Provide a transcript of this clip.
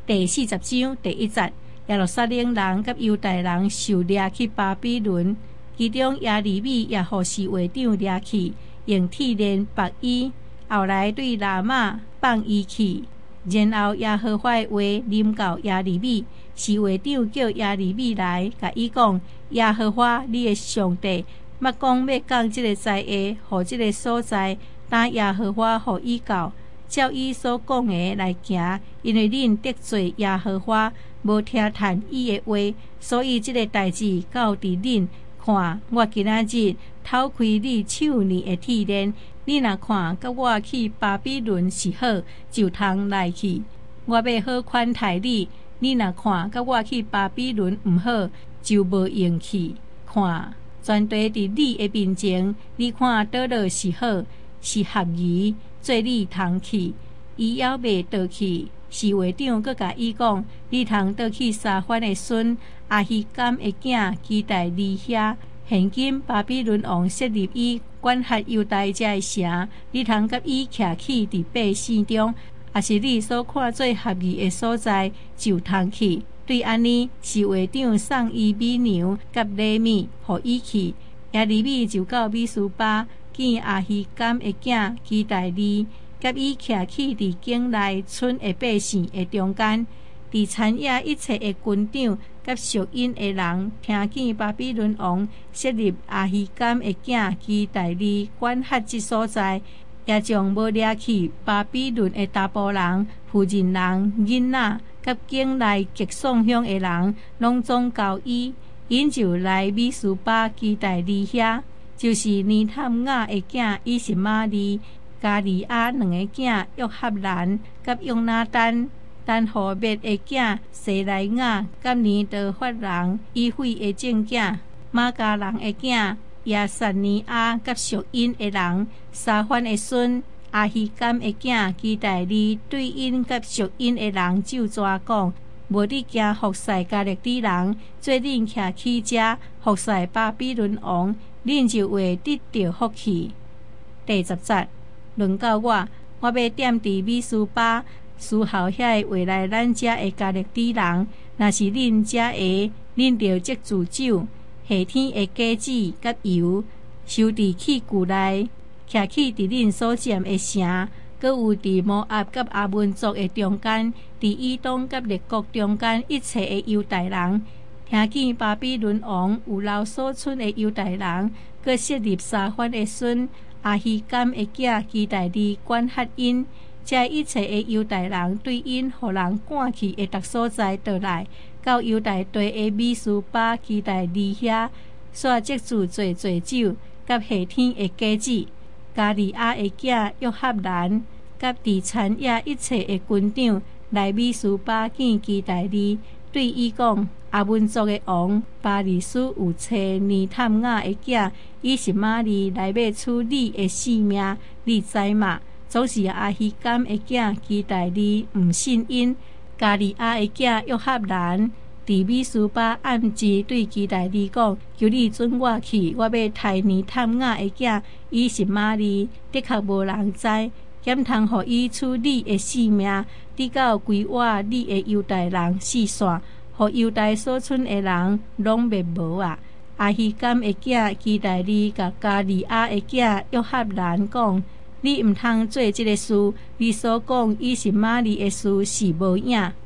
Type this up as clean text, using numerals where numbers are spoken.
第40章第1節，耶路撒冷人甲猶大人受掠去巴比倫，其中耶利米也互侍衛長掠去，用鐵鏈綁伊，後來對拿瑪放伊去。然後耶和華的話臨到耶利米，侍衛長叫耶利米來，甲伊講：耶和華你的上帝，捌講要降這個災厄，互這個所在，但耶和華互伊教，照伊所講的來行，因為恁得罪耶和華，無聽從伊的話，所以這個代志到佇恁。看，我今仔日偷開你手裡的鐵鏈，你若看甲我去巴比倫是好，就通來去。我要好款待你，你若看甲我去巴比倫毋好，就無用去。看，全地佇你的面前，你看倒落是好，是合宜，做你通去。伊猶未倒去，侍衛長閣甲伊講：你通倒去沙番的孫亞希甘的囝基大利遐。現今巴比倫王設立伊管轄猶大遮的城，你通甲伊徛起佇百姓中，也是你所看最合宜的所在，就通去。對安尼，侍衛長送伊美牛甲禮物，互伊去。耶利米就到米斯巴，見亞希甘的囝基大利，甲伊徛起佇境內村的百姓的中間。佇田野一切的軍長甲屬因的人，聽見巴比倫王設立亞希甘的囝基大利管轄這所在，也將無掠去巴比倫的查甫人、婦人人、囡仔，甲境內極爽鄉的人，攏總交伊。因就來米斯巴基大利遐，就是尼探雅的囝以實瑪利、加利亞兩個囝約合蘭甲約拿單。但何別的囝西萊雅甲尼德法人以惠的正囝瑪加人的囝亞撒尼亞甲屬因的人沙番的孫亞希甘的囝基大利對因甲屬因的人就抓講：無你驚服侍加勒底人，做恁徛起遮服侍巴比倫王，恁就會得到福氣。第10節，論到我要點佇米斯巴。伺候遐個回來咱遮的加勒底人，若是恁遮的，恁着積住酒、夏天的果子甲油，收佇器具內，徛起佇恁所佔的城，閣有佇摩押甲亞捫族的中間，佇以東甲列國中間一切的猶大人，聽見巴比倫王有留所剩的猶大人，閣設立沙番的孫亞希甘的囝基大利管轄因。遮一切的猶大人對因互人趕去的逐所在倒來，到猶大地的米斯巴基大利遐，煞積住濟濟酒，甲夏天的果子。加利亞的囝約合蘭，甲佇田野一切的軍長來米斯巴見基大利，對伊講：亞捫族的王巴利斯有找尼探雅的囝以實瑪利來要取你的性命，你知嘛？總是亞希甘的囝基大利毋信因，加利亞的囝約合蘭佇米斯巴暗時對基大利講：求你准我去，我要殺尼探雅的囝以實瑪利，的確無人知，險通互伊取你的性命，直到規劃你的猶大人四散，互猶大所剩的人攏滅無啊！亞希甘的囝基大利甲加利亞的囝約合蘭講：你毋通做這個事，你所講以實瑪利的事是無影。